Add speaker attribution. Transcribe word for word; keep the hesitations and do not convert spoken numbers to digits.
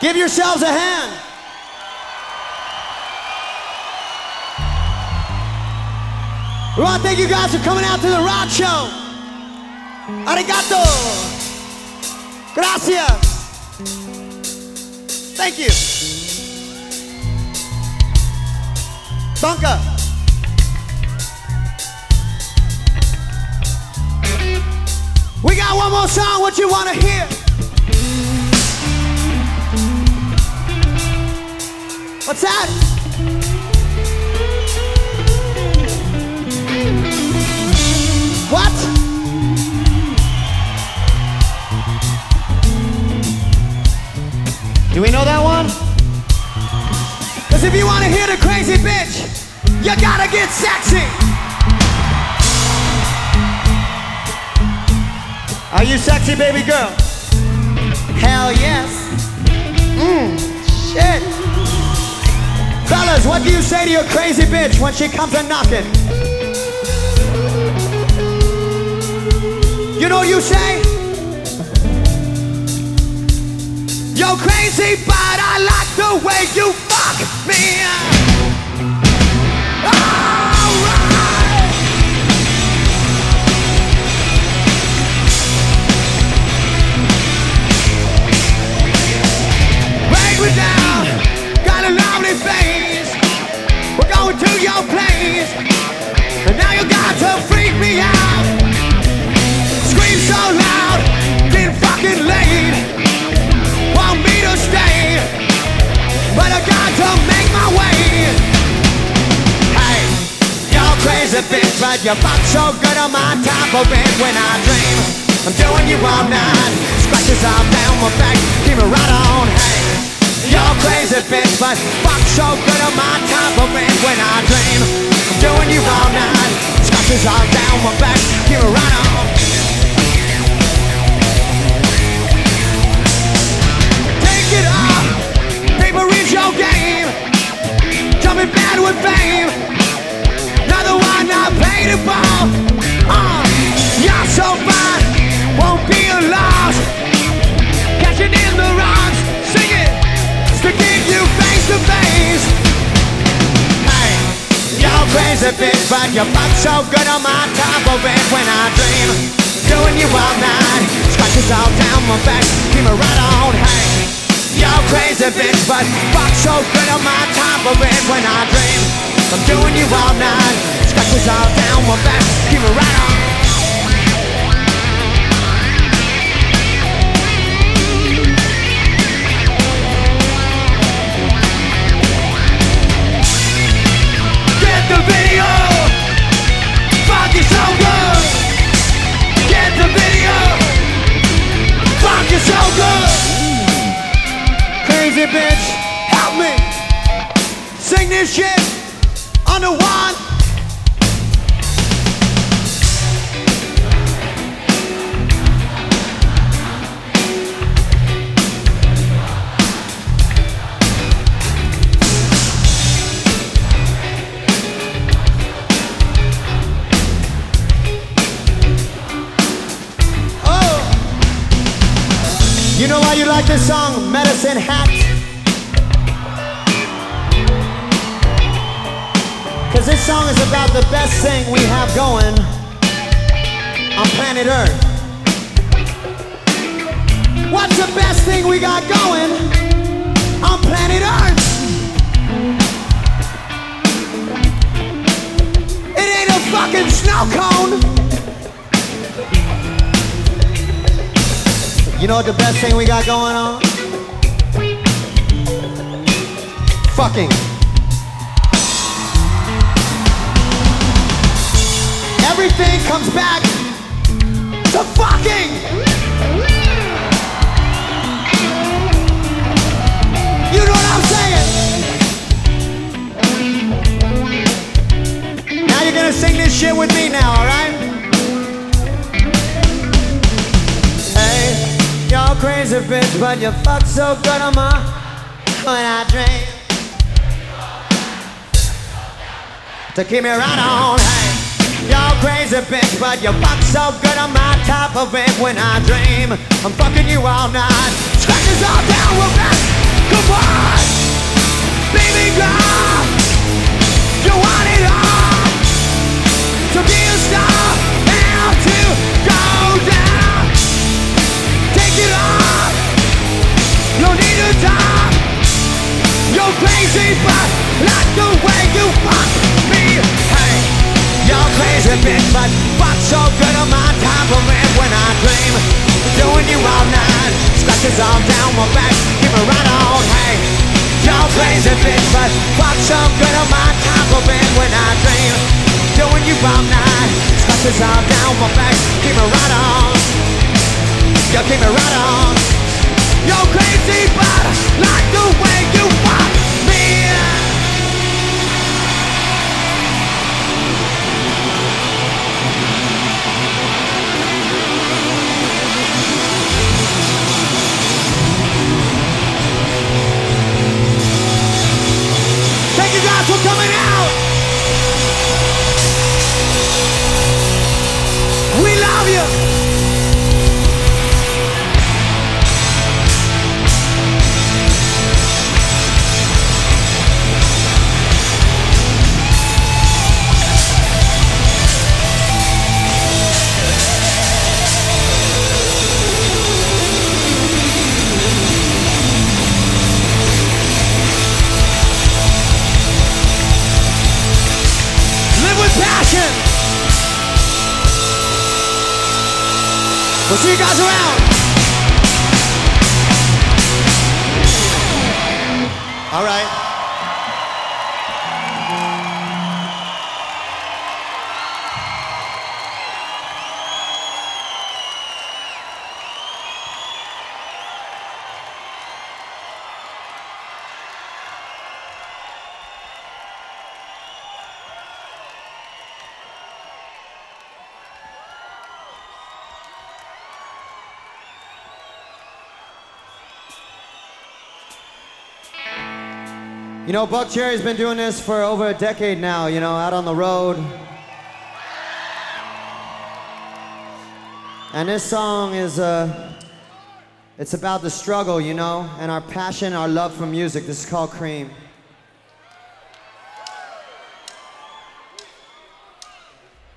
Speaker 1: Give yourselves a hand. We want to thank you guys for coming out to the rock show. Arigato. Gracias. Thank you. Bunka. We got one more song. What you want to hear? What's that? What? Do we know that one? Cause if you wanna hear the crazy bitch, you gotta get sexy. Are you sexy, baby girl? Hell yes. Mmm, shit. Fellas, what do you say to your crazy bitch when she comes a knocking? You know what you say? You're crazy, but I like the way you fuck me. Alright. Break me down, got a lovely face. We're going to your place, and now you got to freak me out. Scream so loud, getting fucking late. Want me to stay, but I got to make my way. Hey, you're crazy bitch, but you fuck so good on my top of it when I dream. I'm doing you all night, scratches all down my back, keep it right on. Hey, you're crazy bitch, but fuck so good on my top of it when I dream. I'm doing you all night, scratches all down my back, keep it right on. It up, paper reach your game. Jumping bad with fame. Another one not paid for. Uh, you're so fine, won't be a loss. Catching in the rocks, sing it, sticking you face to face. Hey, you're crazy bitch, but you fuck so good on my top of it when I dream. Doing you all night, scratches all down my back, keep it right on. Hey. You're crazy bitch, but fuck so good on my top of it when I dream. I'm doing you all night, scratches all down my back, keep it right on. Get the video, fuck you so good. Get the video, fuck you so good. Crazy bitch, help me sing this shit on the one. Oh, you know why you like this song, Medicine Hat? Cause this song is about the best thing we have going on planet Earth. What's the best thing we got going on planet Earth? It ain't a fucking snow cone. You know what the best thing we got going on? Fucking. Everything comes back to fucking. You know what I'm saying? Now you're gonna sing this shit with me now, alright? Hey, you're crazy bitch, but you fuck so good on my when I dream. To keep me right on, hey. You're crazy bitch, but you fuck so good on my top of it when I dream. I'm fucking you all night, scratches all down with that. crazy, but not the way you fuck me. Hey, you're crazy bitch, but fuck so good on my compliment when I dream doing you all night. Scratches all down my back, keep me right on. Hey, you're crazy bitch, but fuck so good on my compliment when I dream doing you all night. Scratches all down my back, keep me right on. You keep me right on. You're crazy, but like the way you fuck me. Thank you guys for coming out. We love you. Passion. We'll see you guys around. All right. You know, Buckcherry's been doing this for over a decade now, you know, out on the road. And this song is, uh, it's about the struggle, you know, and our passion, our love for music. This is called Cream.